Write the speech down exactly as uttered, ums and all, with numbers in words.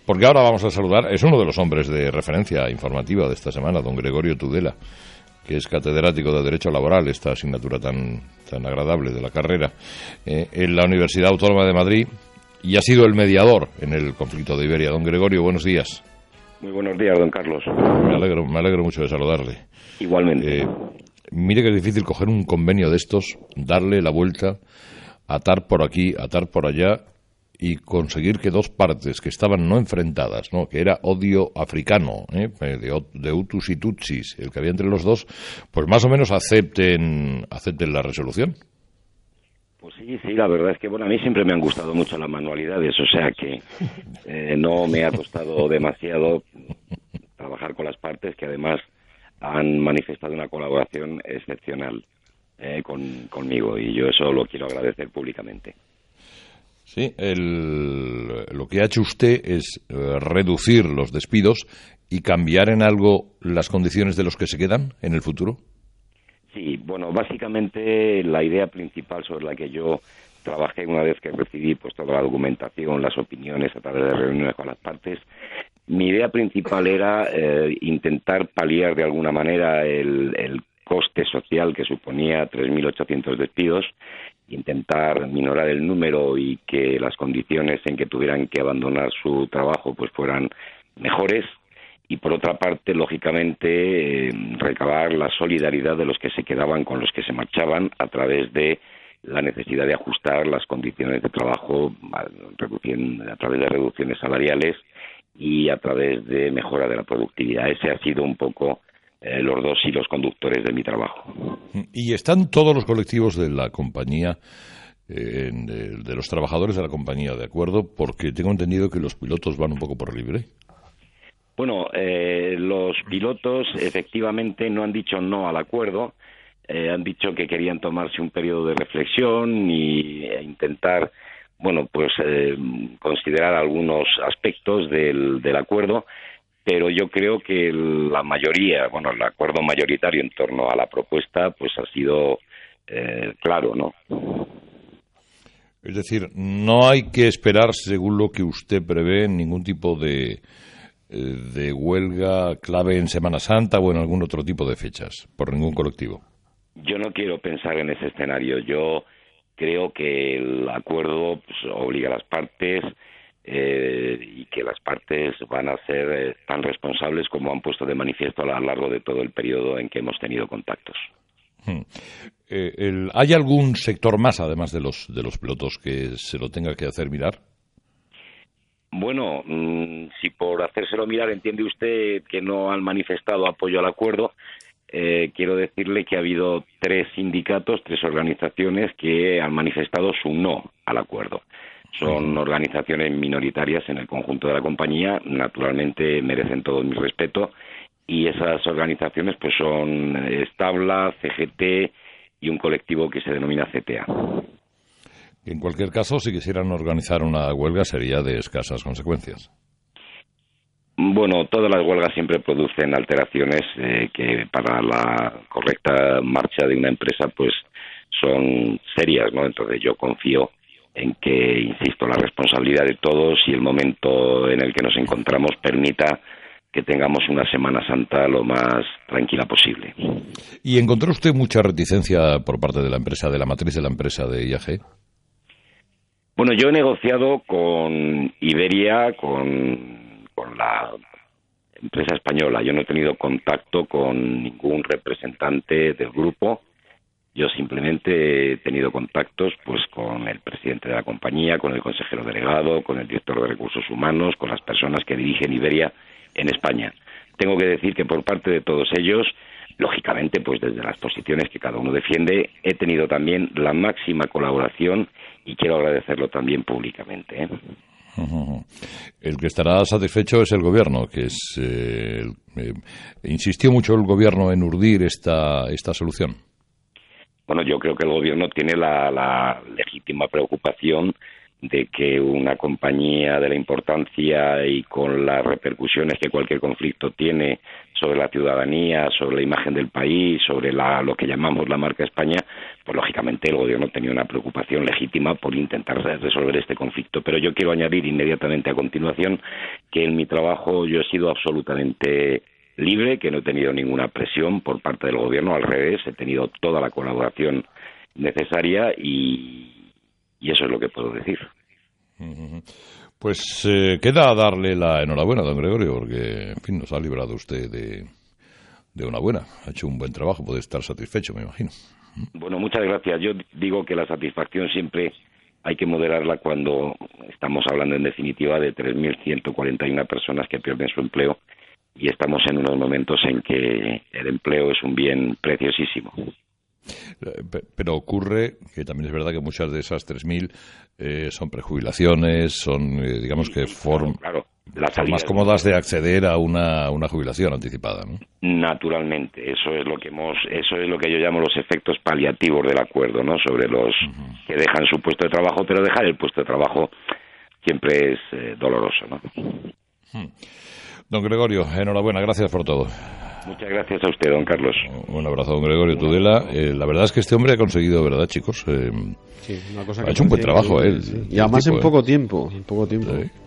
porque ahora vamos a saludar, es uno de los hombres de referencia informativa de esta semana, don Gregorio Tudela, que es catedrático de Derecho Laboral, esta asignatura tan, tan agradable de la carrera, eh, en la Universidad Autónoma de Madrid, y ha sido el mediador en el conflicto de Iberia. Don Gregorio, buenos días. Muy buenos días, don Carlos. Me alegro, me alegro mucho de saludarle. Igualmente. Eh, mire que es difícil coger un convenio de estos, darle la vuelta, atar por aquí, atar por allá y conseguir que dos partes que estaban no enfrentadas, ¿no?, que era odio africano, ¿eh?, de, de Hutus y Tutsis, el que había entre los dos, pues más o menos acepten, acepten la resolución. Pues sí, sí, la verdad es que, bueno, a mí siempre me han gustado mucho las manualidades, o sea que eh, no me ha costado demasiado trabajar con las partes, que además han manifestado una colaboración excepcional eh, con, conmigo, y yo eso lo quiero agradecer públicamente. Sí, el, lo que ha hecho usted es eh, reducir los despidos y cambiar en algo las condiciones de los que se quedan en el futuro. Sí, bueno, básicamente la idea principal sobre la que yo trabajé una vez que recibí pues toda la documentación, las opiniones a través de reuniones con las partes, mi idea principal era eh, intentar paliar de alguna manera el, el coste social que suponía tres mil ochocientos despidos, intentar minorar el número y que las condiciones en que tuvieran que abandonar su trabajo pues fueran mejores, y por otra parte, lógicamente, eh, recabar la solidaridad de los que se quedaban con los que se marchaban a través de la necesidad de ajustar las condiciones de trabajo a, a través de reducciones salariales y a través de mejora de la productividad. Ese ha sido un poco eh, los dos hilos conductores de mi trabajo. ¿Y están todos los colectivos de la compañía, eh, de, de los trabajadores de la compañía, de acuerdo? Porque tengo entendido que los pilotos van un poco por libre. Bueno, eh, los pilotos efectivamente no han dicho no al acuerdo, eh, han dicho que querían tomarse un periodo de reflexión y e intentar, bueno, pues eh, considerar algunos aspectos del, del acuerdo, pero yo creo que la mayoría, bueno, el acuerdo mayoritario en torno a la propuesta, pues ha sido eh, claro, ¿no? Es decir, no hay que esperar, según lo que usted prevé, ningún tipo de de huelga clave en Semana Santa o en algún otro tipo de fechas, por ningún colectivo. Yo no quiero pensar en ese escenario. Yo creo que el acuerdo pues, obliga a las partes eh, y que las partes van a ser eh, tan responsables como han puesto de manifiesto a lo largo de todo el periodo en que hemos tenido contactos. Hmm. Eh, el, ¿Hay algún sector más, además de los de los pilotos, que se lo tenga que hacer mirar? Bueno, mmm, si por hacérselo mirar entiende usted que no han manifestado apoyo al acuerdo, eh, quiero decirle que ha habido tres sindicatos, tres organizaciones que han manifestado su no al acuerdo. Son organizaciones minoritarias en el conjunto de la compañía, naturalmente merecen todo mi respeto, y esas organizaciones pues son Establa, C G T y un colectivo que se denomina C T A. En cualquier caso, si quisieran organizar una huelga, sería de escasas consecuencias. Bueno, todas las huelgas siempre producen alteraciones eh, que para la correcta marcha de una empresa pues son serias, ¿no? Entonces yo confío en que, insisto, la responsabilidad de todos y el momento en el que nos encontramos permita que tengamos una Semana Santa lo más tranquila posible. ¿Y encontró usted mucha reticencia por parte de la empresa, de la matriz de la empresa de I A G? Bueno, yo he negociado con Iberia, con, con la empresa española. Yo no he tenido contacto con ningún representante del grupo. Yo simplemente he tenido contactos pues con el presidente de la compañía, con el consejero delegado, con el director de recursos humanos, con las personas que dirigen Iberia en España. Tengo que decir que por parte de todos ellos, lógicamente, pues desde las posiciones que cada uno defiende, he tenido también la máxima colaboración y quiero agradecerlo también públicamente, ¿eh? Uh-huh. El que estará satisfecho es el gobierno, que es eh, eh, insistió mucho el gobierno en urdir esta esta solución. Bueno, yo creo que el gobierno tiene la, la legítima preocupación de que una compañía de la importancia y con las repercusiones que cualquier conflicto tiene sobre la ciudadanía, sobre la imagen del país, sobre la, lo que llamamos la marca España, pues lógicamente el gobierno tenía una preocupación legítima por intentar resolver este conflicto. Pero yo quiero añadir inmediatamente a continuación que en mi trabajo yo he sido absolutamente libre, que no he tenido ninguna presión por parte del gobierno, al revés, he tenido toda la colaboración necesaria y Y eso es lo que puedo decir. Pues eh, queda darle la enhorabuena, don Gregorio, porque, en fin, nos ha librado usted de, de una buena. Ha hecho un buen trabajo, puede estar satisfecho, me imagino. Bueno, muchas gracias. Yo digo que la satisfacción siempre hay que moderarla cuando estamos hablando, en definitiva, de tres mil ciento cuarenta y una personas que pierden su empleo y estamos en unos momentos en que el empleo es un bien preciosísimo. Pero ocurre que también es verdad que muchas de esas tres mil eh, son prejubilaciones, son, eh, digamos, que form, claro, claro. formas cómodas de acceder a una, una jubilación anticipada, ¿no? Naturalmente, eso es lo que hemos, eso es lo que yo llamo los efectos paliativos del acuerdo, ¿no? Sobre los uh-huh. que dejan su puesto de trabajo, pero dejar el puesto de trabajo siempre es eh, doloroso, ¿no? Uh-huh. Don Gregorio, enhorabuena, gracias por todo. Muchas gracias a usted, don Carlos. Un abrazo, don Gregorio Tudela. Eh, la verdad es que este hombre ha conseguido, ¿verdad, chicos? Eh, sí, una cosa ha hecho un buen trabajo, él. Sí. Y además tipo, en poco tiempo, en poco tiempo. Sí.